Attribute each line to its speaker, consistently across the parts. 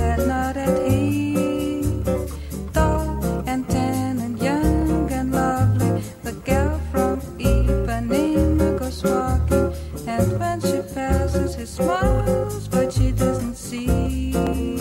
Speaker 1: had not that he, tall and tan and young and lovely, the girl from Ipanema goes walking, and when she passes he smiles, but she doesn't see.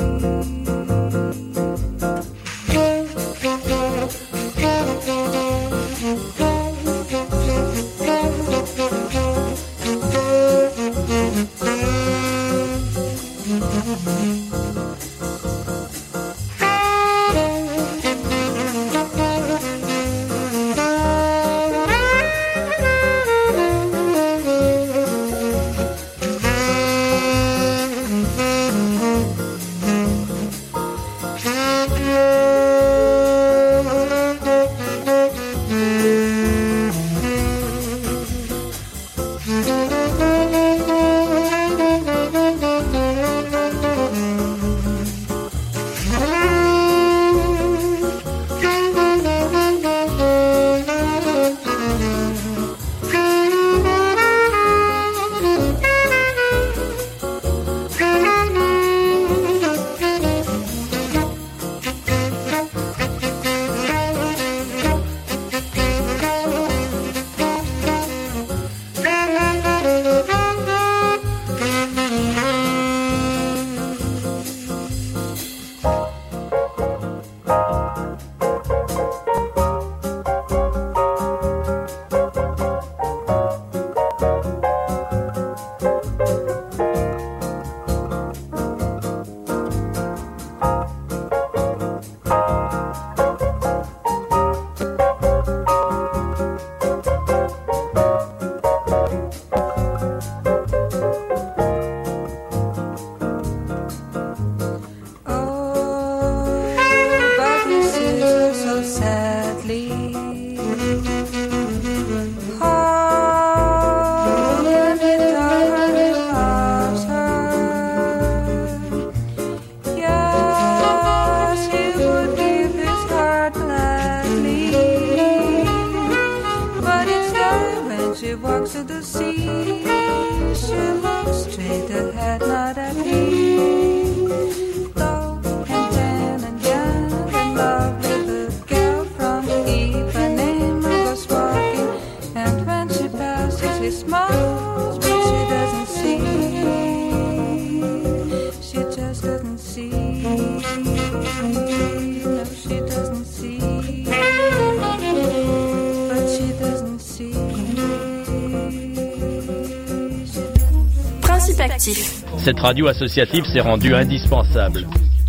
Speaker 2: Cette radio associative s'est rendue indispensable.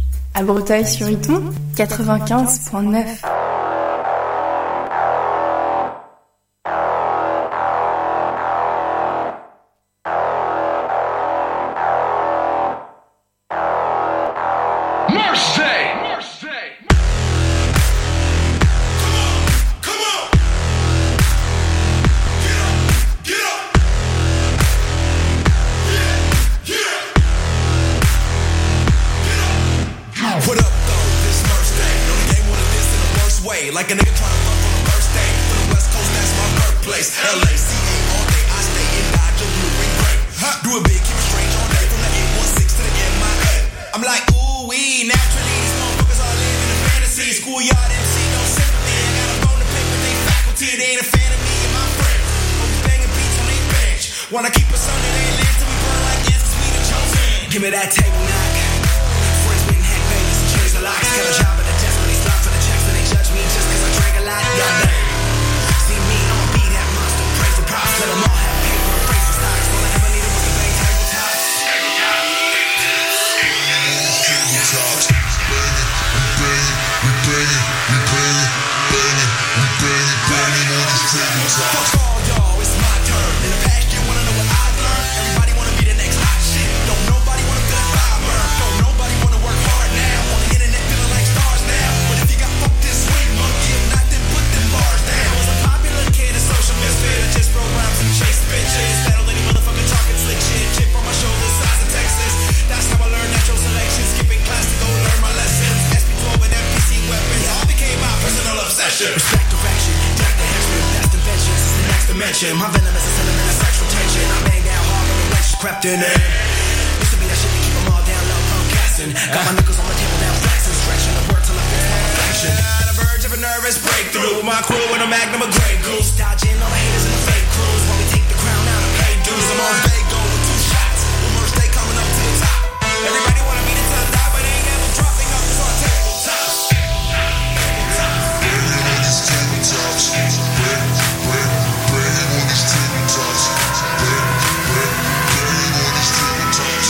Speaker 3: À Breteuil-sur-Iton, 95.9.
Speaker 4: dimension. My venom is a sentiment of sexual tension. I bang down hard on the legs, crept in it. Used to be that shit to keep them all down low, punk cast flexing. Got my knuckles on the table now flexing, stretching the word till I feel my reflection. On the verge of a nervous breakthrough with my crew with a magnum of Grey Goose, dodging all the haters and the fake crews while we take the crown out and pay dues. I'm on Fago with 2 shots, with merch day coming up to the top. Everybody wanna be the top dog, but ain't never dropping off the front tabletops. Banging on these tabletops, banging on these tabletops, banging on these tabletops.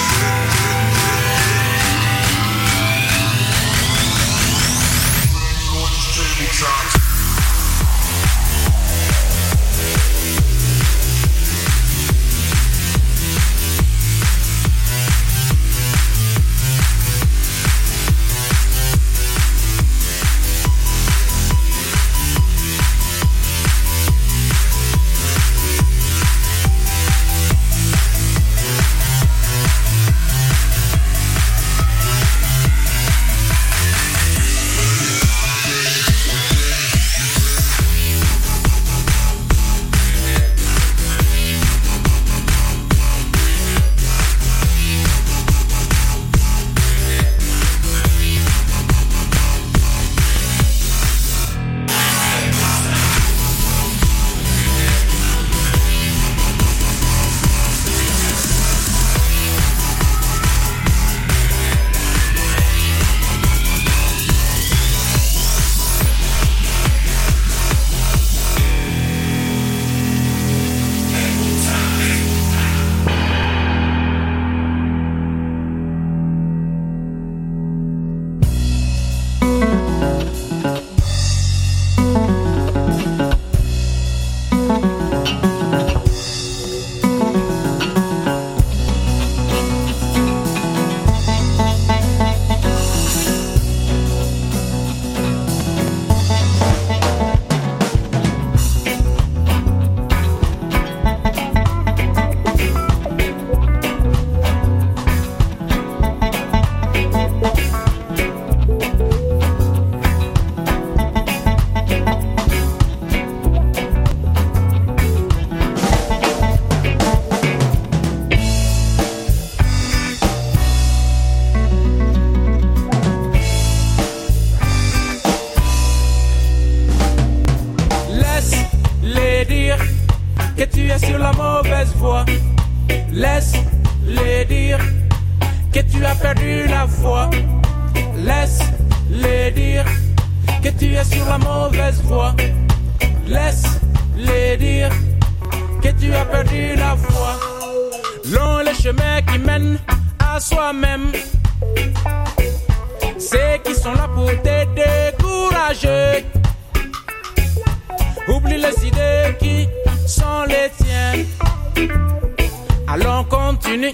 Speaker 5: Laisse-les dire que tu as perdu la foi. Laisse-les dire que tu es sur la mauvaise voie. Laisse-les dire que tu as perdu la foi. Long les chemins qui mènent à soi-même. Ceux qui sont là pour te décourager. Oublie les idées qui sont les tiennes. Allons continue.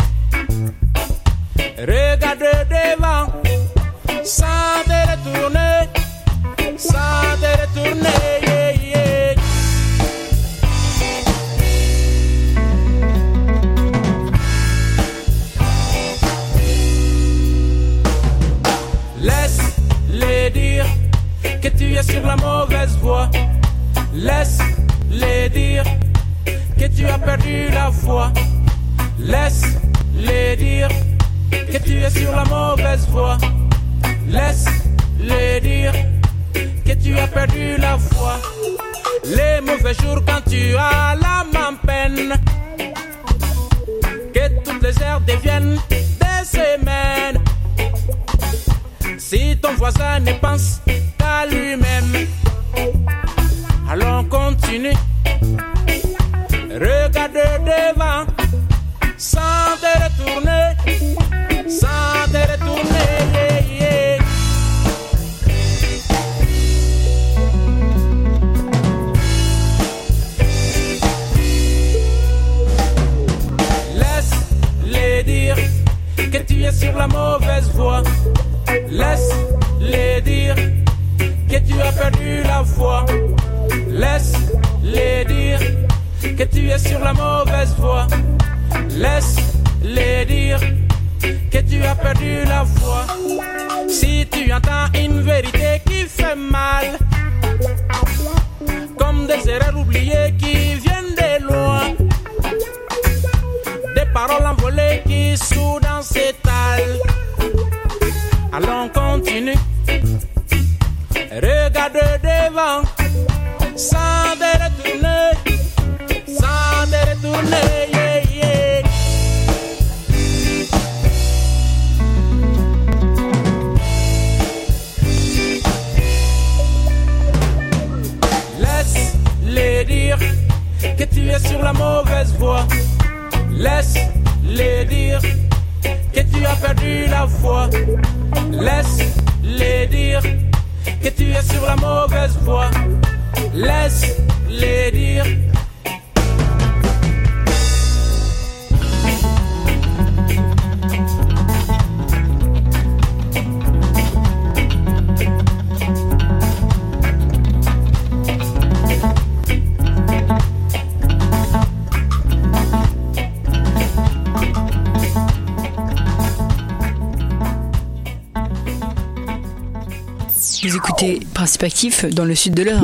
Speaker 5: Regarde devant. Sans te retourner. Sans te retourner. Yeah, yeah. Laisse-les dire que tu es sur la mauvaise voie. Laisse-les dire que tu as perdu la foi. Laisse-les dire que tu es sur la mauvaise voie. Laisse-les dire que tu as perdu la foi. Les mauvais jours quand tu as l'âme en peine. Que toutes les heures deviennent des semaines. Si ton voisin ne pense qu'à lui-même, allons continue. Regarde devant. Sans te retourner. Sans te retourner. Yeah, yeah. Laisse-les dire que tu es sur la mauvaise voie. Laisse-les dire que tu as perdu la foi. Laisse-les dire que tu es sur la mauvaise voie. Laisse-les dire que tu as perdu la foi. Si tu entends une vérité qui fait mal, comme des erreurs oubliées qui viennent de loin, des paroles envolées qui soudain s'étalent, Allons continue. Regarde devant, sans te retourner, sans te retourner, yeah, yeah. Laisse-les dire que tu es sur la mauvaise voie. Laisse-les dire que tu as perdu la foi. Laisse-les dire que tu es sur la mauvaise voie. Laisse-les dire.
Speaker 6: Vous écoutez Principe Actif dans le sud de l'Eure.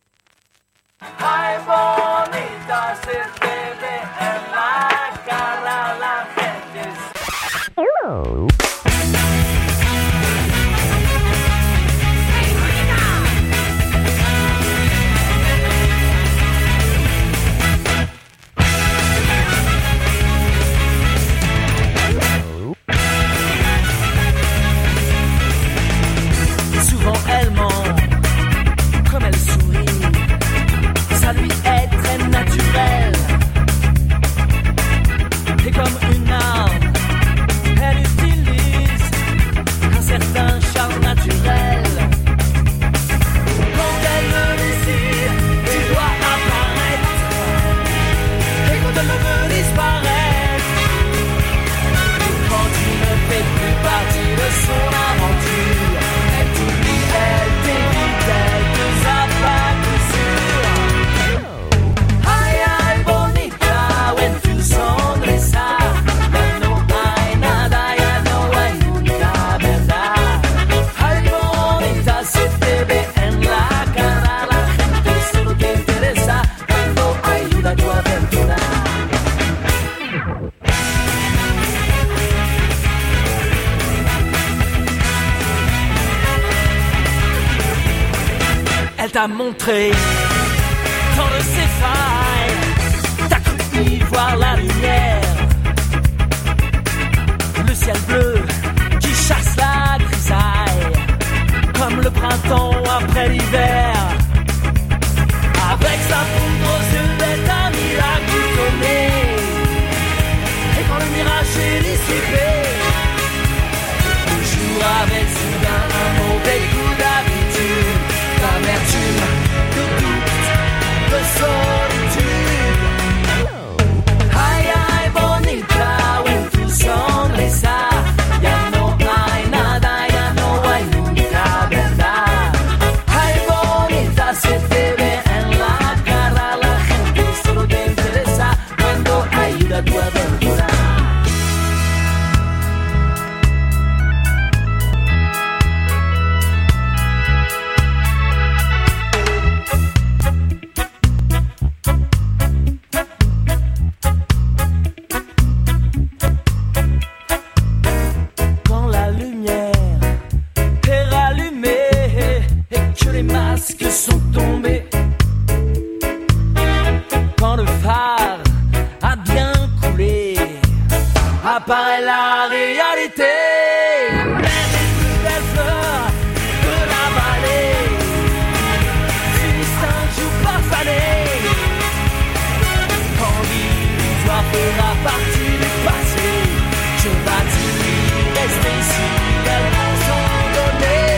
Speaker 7: Souvent elle ment, comme elle sourit, ça lui est très naturel. Et comme une arme, elle utilise un certain charme naturel. Quand elle le décide, tu dois apparaître. Et quand elle veut disparaître, quand tu ne fais plus partie de son aventure, elle t'oublie, elle t'évite, elle te zappe à coup sûr. Ay, ay, bonita, when tu sonrisa, ya no hay nada, ya no hay nunca, ¿verdad? Ay, bonita, se te ve en la cara, la gente solo te interesa cuando ayuda a tu aventura. Elle t'a montré tant de ses failles, t'as cru y voir la lumière, le ciel bleu qui chasse la grisaille, comme le printemps après l'hiver. Avec sa poudre aux yeux, elle t'a mis la goutte au nez, et quand le mirage est dissipé, toujours avec soudain un mauvais coup d'habitude, l'amertume, de doute, de solitude. Ay, ay, bonita, when tu sonrisa, ya no hay nada, ya no hay nunca, ¿verdad? Ay, bonita, se te ve en la cara, la gente solo te interesa cuando ayuda a tu aventura. Quand la lumière est rallumée et que les masques sont tombés, quand le phare a bien coulé, apparaît la réalité. Même les plus belles fleurs de la vallée finissent un jour par faner. Quand l'illusoire fera partie du passé, que va-t-il rester ici, elles vont s'en donner.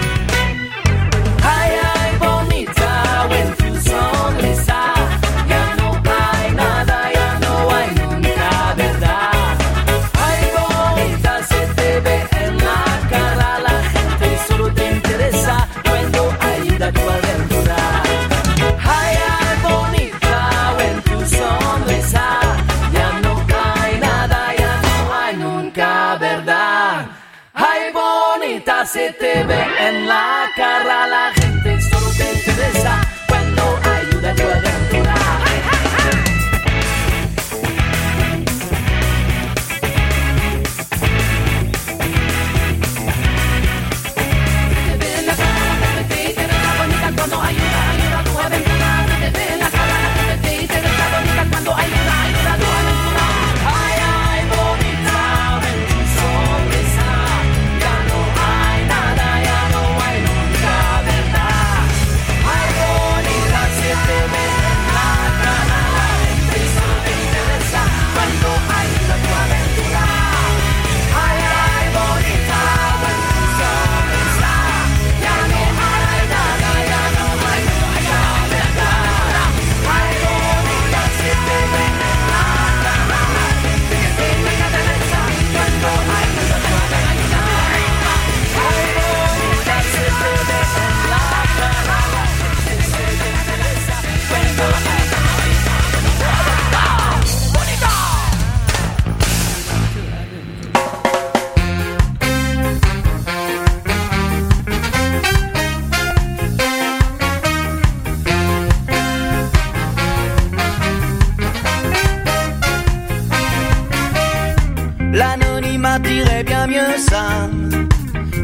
Speaker 7: Ay, ay, bonita, when tu sonrisa, ya no hay nada, ya no hay nunca, ¿verdad? Ay, bonita, se te ve en la cara, la gente solo te interesa cuando ayuda a tu aventura. Ay, ay, bonita, when tu sonrisa, ya no hay nada, ya no hay nunca, ¿verdad? Ay, bonita, se te ve en la cara, la gente solo te interesa cuando ayuda a tu aventura.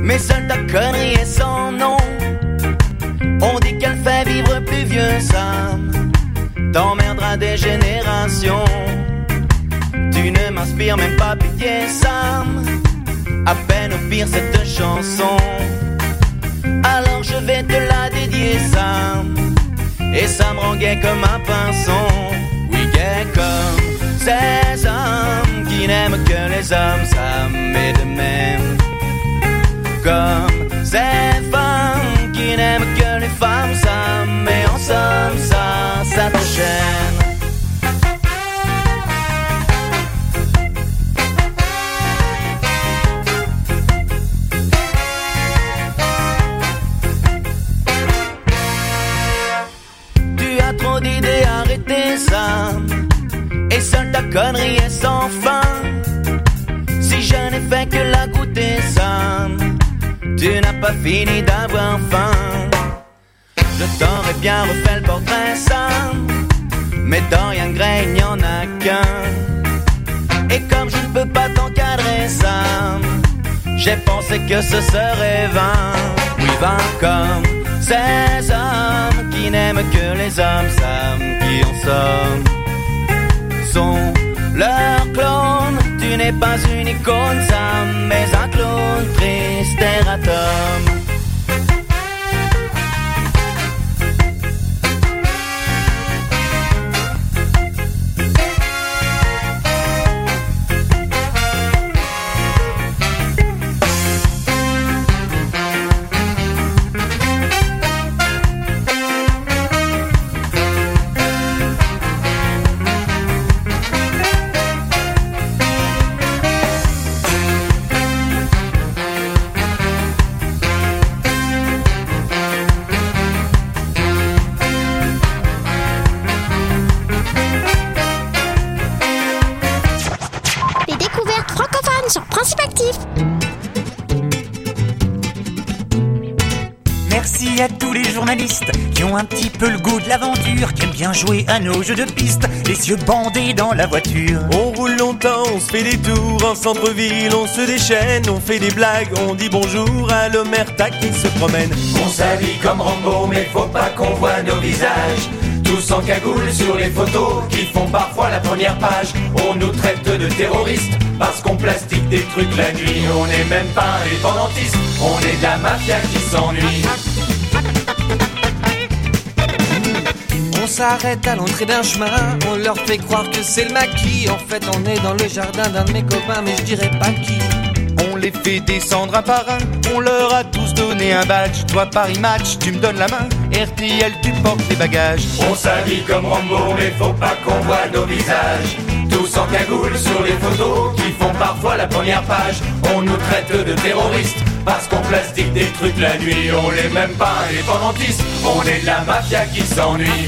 Speaker 8: mais seule ta connerie est sans nom. On dit qu'elle fait vivre plus vieux, Sam. T'emmerderas des générations. Tu ne m'inspires même pas pitié, Sam. À peine au pire cette chanson. Alors je vais te la dédier, Sam. Et ça me rend gai comme un pinson. Oui, gai comme ces hommes qui n'aiment que les hommes, Sam. Et de même comme ces femmes qui n'aiment que les femmes, Sam. Et en somme, ça t'enchaîne. Trop d'idées, arrêtez ça. Et seule ta connerie est sans fin. Si je n'ai fait que la goûter, ça, tu n'as pas fini d'avoir faim. Je t'aurais bien refait le portrait, ça, mais Dorian Gray, il n'y en a qu'un. Et comme je ne peux pas t'encadrer, ça, j'ai pensé que ce serait vain. Oui, vain comme ces hommes qui n'aiment que les hommes, Sam, qui en somme sont leurs clones. Tu n'es pas une icône, Sam, mais un clone triste erratum.
Speaker 9: Merci à tous les journalistes qui ont un petit peu le goût de l'aventure, qui aiment bien jouer à nos jeux de piste, les yeux bandés dans la voiture.
Speaker 10: On roule longtemps, on se fait des tours, en centre-ville on se déchaîne, on fait des blagues, on dit bonjour à l'omerta qui se promène.
Speaker 11: On s'habille comme Rambo, mais faut pas qu'on voit nos visages. Tous en cagoule sur les photos qui font parfois la première page. On nous traite de terroristes parce qu'on plastique des trucs la nuit. On n'est même pas indépendantistes, on est de la mafia qui s'ennuie.
Speaker 12: On s'arrête à l'entrée d'un chemin, on leur fait croire que c'est le maquis. En fait on est dans le jardin d'un de mes copains, mais je dirais pas qui.
Speaker 13: On les fait descendre un par un, on leur a tous donné un badge. Toi Paris Match, tu me donnes la main, RTL tu portes les bagages.
Speaker 11: On s'habille comme Rambo, mais faut pas qu'on voit nos visages. Tous en cagoule sur les photos qui font parfois la première page. On nous traite de terroristes parce qu'on plastique des trucs la nuit. On n'est même pas indépendantistes, on est de la mafia qui s'ennuie.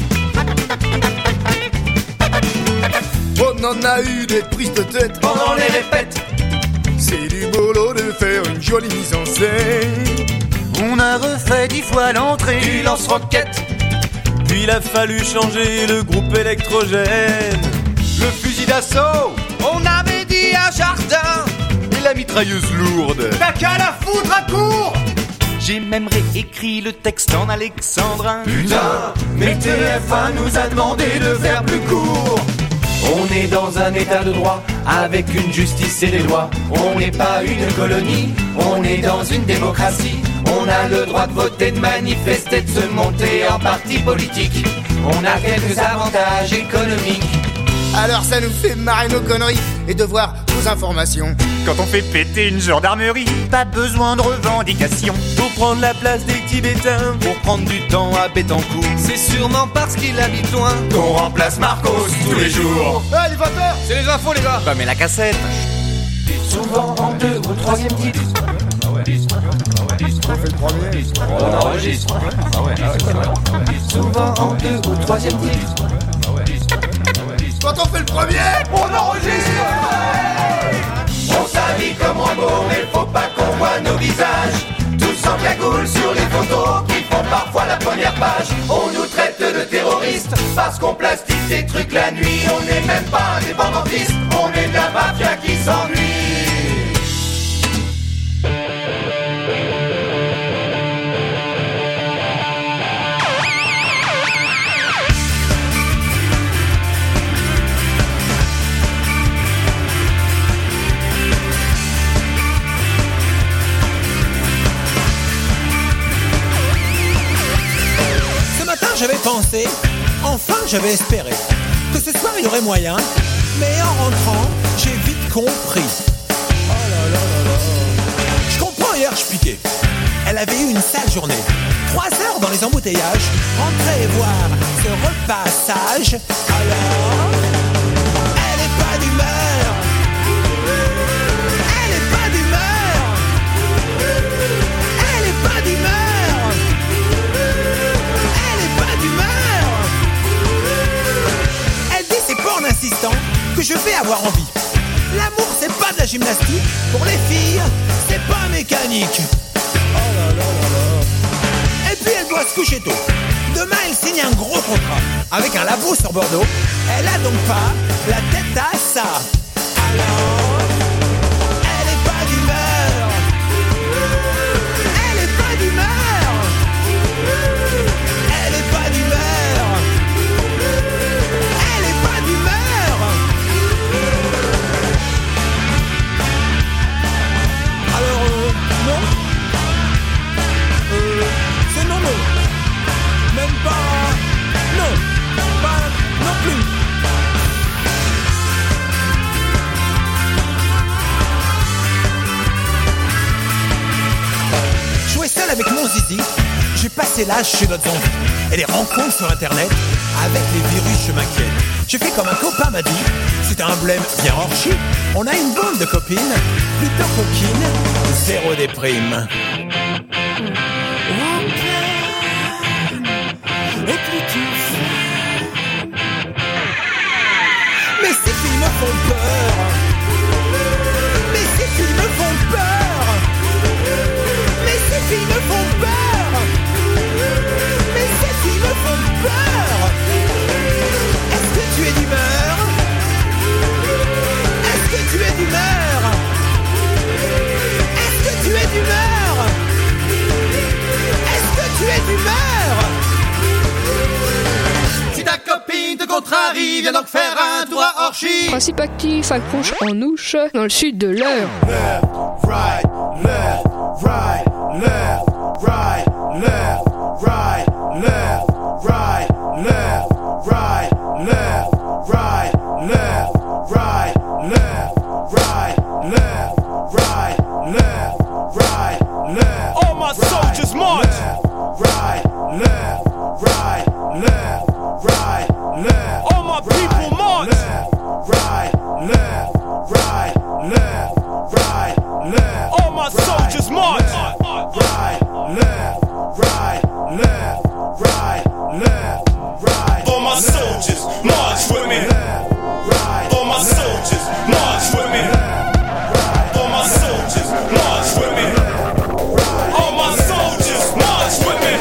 Speaker 14: On en a eu des prises de tête
Speaker 11: pendant les répètes.
Speaker 14: C'est du boulot de faire une jolie mise en scène.
Speaker 9: On a refait 10 fois l'entrée
Speaker 11: du lance-roquette.
Speaker 10: Puis il a fallu changer le groupe électrogène.
Speaker 13: Le fusil d'assaut,
Speaker 12: on avait dit un jardin.
Speaker 13: Et la mitrailleuse lourde,
Speaker 11: t'as qu'à la foutre à court.
Speaker 13: J'ai même réécrit le texte en alexandrin.
Speaker 11: Putain, mais TF1 nous a demandé de faire plus court. On est dans un état de droit, avec une justice et des lois. On n'est pas une colonie, on est dans une démocratie. On a le droit de voter, de manifester, de se monter en parti politique. On a quelques avantages économiques.
Speaker 14: Alors ça nous fait marrer nos conneries et de voir nos informations.
Speaker 9: Quand on fait péter une gendarmerie, pas besoin de revendications.
Speaker 10: Pour prendre la place des Tibétains,
Speaker 13: pour prendre du temps à Béthencourt.
Speaker 12: C'est sûrement parce qu'il habite loin
Speaker 11: qu'on remplace Marcos tous les jours.
Speaker 14: Ah, les vapeurs,
Speaker 12: c'est les infos les gars.
Speaker 13: Bah mais la cassette.
Speaker 11: Souvent en 2 ou 3e titre.
Speaker 14: On fait le premier.
Speaker 11: On enregistre. Souvent en 2 ou 3e titre.
Speaker 14: Quand on fait le premier,
Speaker 11: on enregistre. On s'habille comme Rambo, mais faut pas qu'on voit nos visages. Tous en cagoule sur les photos qui font parfois la première page. On nous traite de terroristes parce qu'on plastique des trucs la nuit. On n'est même pas indépendantistes, on est de la mafia qui s'ennuie.
Speaker 15: j'avais pensé, enfin j'avais espéré, que ce soir il y aurait moyen, mais en rentrant, j'ai vite compris. Oh là là là là. Je comprends, hier je piquais. Elle avait eu une sale journée. 3 heures dans les embouteillages, rentrer et voir ce repassage. Alors, elle est pas d'humeur. Elle est pas d'humeur. Elle est pas d'humeur. Elle est pas d'humeur. Elle dit c'est pas en insistant que je vais avoir envie. L'amour c'est pas de la gymnastique. Pour les filles, c'est pas mécanique. Oh là là là là. Et puis elle doit se coucher tôt. Demain elle signe un gros contrat avec un labo sur Bordeaux. Elle a donc pas la tête à ça. Alors, elle est pas d'humeur. Elle est pas d'humeur. Elle est pas d'humeur. Elle est pas d'humeur. Alors non. C'est non, non. Même pas. Non. Pas non plus. Jouer seul avec mon zizi, j'ai passé l'âge chez notre zombie. Et les rencontres sur internet, avec les virus je m'inquiète. J'ai fait comme un copain m'a dit, c'était un blême bien hors chi. On a une bande de copines, plutôt coquines, zéro déprime. Et puis tu sais. Mais ces filles me font peur. Mais ces filles me font peur. Mais ces filles me font peur. Mais ces filles me font peur. Est-ce que tu es d'humeur? Est-ce que tu es d'humeur? Est-ce que tu es d'humeur? Est-ce que tu es d'humeur? Si ta copine te contrarie, viens donc faire un tour à Orchy.
Speaker 16: Principe actif, accroche en ouche, dans le sud de l'heure.
Speaker 11: Left, right, left, right, left, right, left, right, left, right, left, right, left, right, left, right, left, right, left, right, left, right, left.
Speaker 5: All my soldiers march.
Speaker 11: Right, left, right, left, right, left.
Speaker 5: All my people march.
Speaker 11: Right, left, right, left, right, left.
Speaker 5: All my soldiers march.
Speaker 11: Right, left, right, left, right, left, right.
Speaker 5: All my soldiers march with me. All my soldiers march with me. All my soldiers march with me. All my soldiers march with me.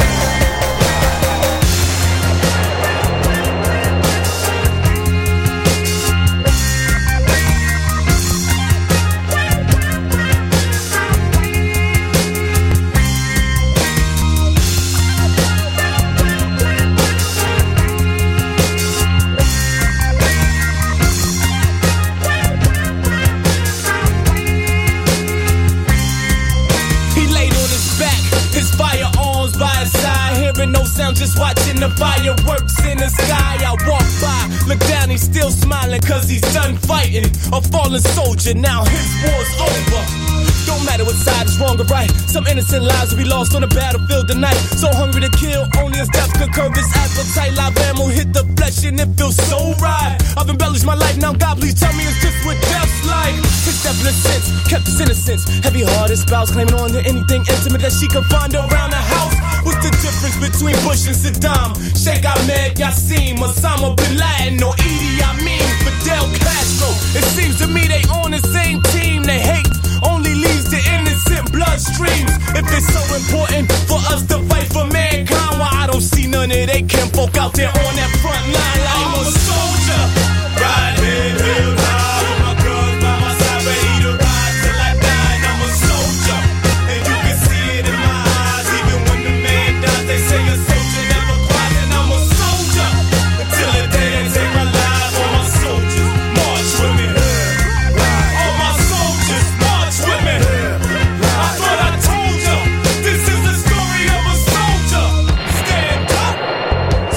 Speaker 5: No sound, just watching the fireworks in the sky. I walk by, look down, he's still smiling cause he's done fighting. A fallen soldier, now his war's over. Don't matter what side is wrong or right. Some innocent lives will be lost on the battlefield tonight. So hungry to kill, only his death could curb his appetite. Live ammo hit the flesh and it feels so right. I've embellished my life, now God please tell me it's just what death's like. His step in a sense, kept his innocence. Heavy-hearted spouse claiming on to anything intimate that she could find around the house. What's the difference between Bush and Saddam? Sheikh Ahmed Yassin, Osama Bin Laden, or Idi Amin, Fidel Castro? It seems to me they on the same team. They hate only leads to innocent bloodstreams. If it's so important for us to fight for mankind, why I don't see none of they kinfolk out there on that front line like I'm a soldier. Right here, hell high, with my girls by my side, ready to ride till I die. And I'm a soldier, and you can see it in my eyes. Even when the man dies, they say a soldier never cries. And I'm a soldier, until the day they take my life. All my soldiers march with me. All my soldiers march with me. I thought I told you, this is the story of a soldier. Stand up,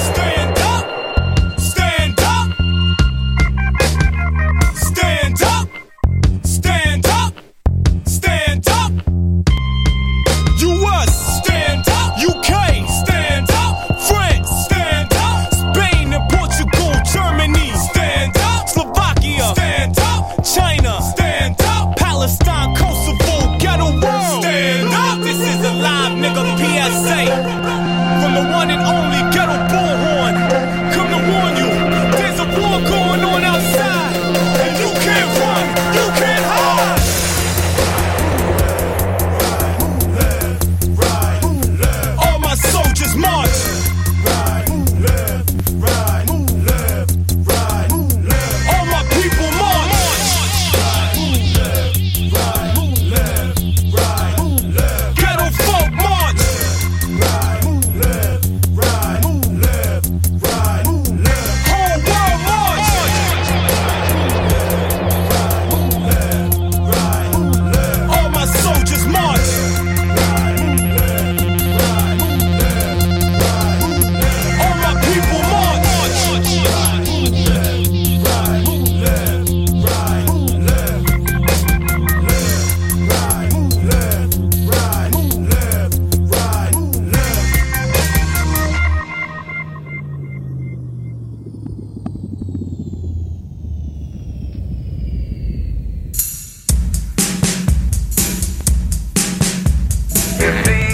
Speaker 17: your feet.